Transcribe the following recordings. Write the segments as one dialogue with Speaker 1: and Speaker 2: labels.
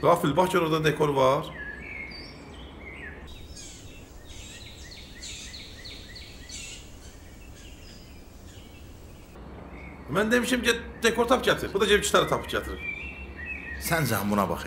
Speaker 1: Qafil, bax gör orada dekor var. Mən demişim ki, dekor tap gətir. Bu da ceb gitarı tapıb gətirib.
Speaker 2: Səncə buna bax.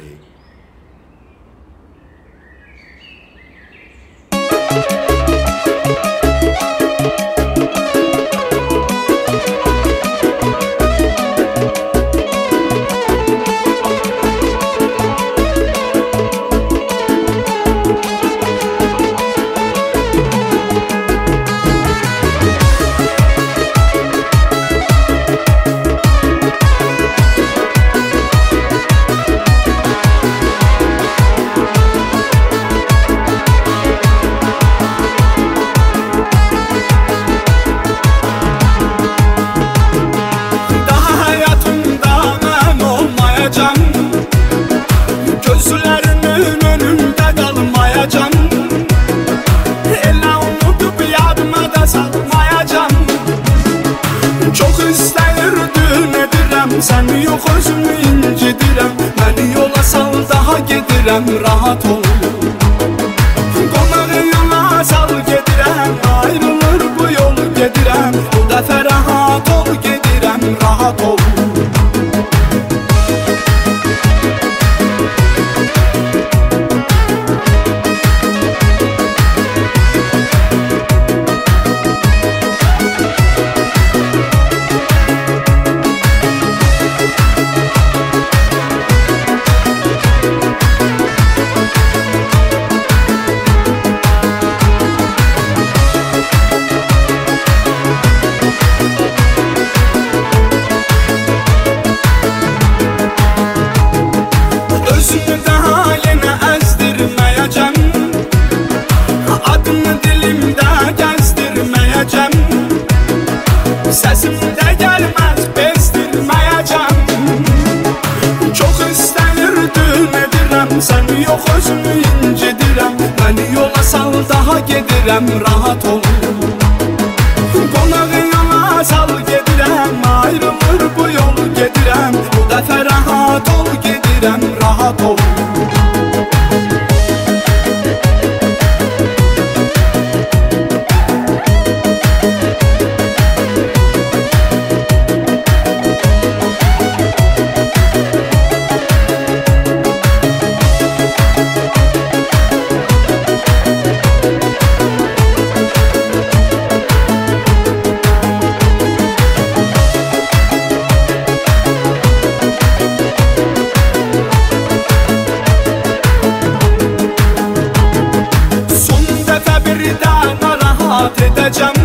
Speaker 3: Sən yox özümü incidirəm, məni yola sal daha gedirəm, rahat ol. Qonağı yola sal gedirəm, ayrılır bu yol gedirəm, bu dəfə rahat ol gedirəm, rahat ol. Səsimdə gəlməz bezdirməyəcəm. Çox istənirdim edirəm, sən yox özümü incidirəm, məni yola sal daha gedirəm, rahat ol. Qonağı yola sal gedirəm, ayrılır bu yol gedirəm, bu dəfə rahat ol gedirəm, rahat ol. Edəcəm,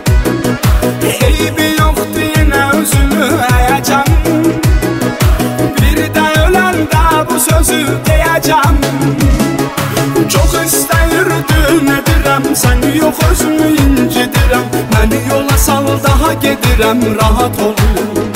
Speaker 3: eybi yoxdur yenə özümü əyəcəm, bir də öləndə bu sözü deyəcəm. Çox istəyirdim edirəm, sən yox özümü incidirəm, məni yola sal daha gedirəm, rahat ol.